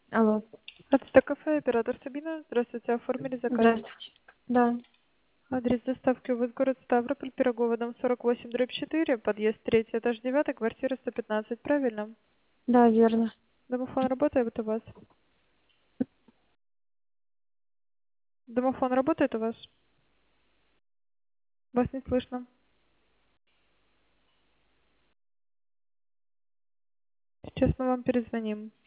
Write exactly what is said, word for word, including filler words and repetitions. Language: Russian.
Алло. Ацтек кафе, оператор Сабина. Здравствуйте, оформили заказ? Здравствуйте. Да. Адрес доставки у вас город Ставрополь, Пирогово, дом сорок восемь, дробь четыре, подъезд третий, этаж девятый, квартира сто пятнадцать, правильно? Да, верно. Домофон работает у вас? Домофон работает у вас? Вас не слышно. Сейчас мы вам перезвоним.